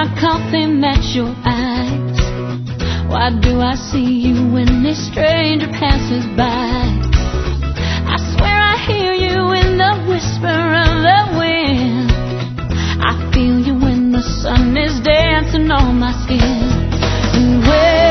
my coffee match your eyes? Why do I see you when a stranger passes by? I swear I hear you in the whisper of the wind. I feel you when the sun is dancing on my skin. And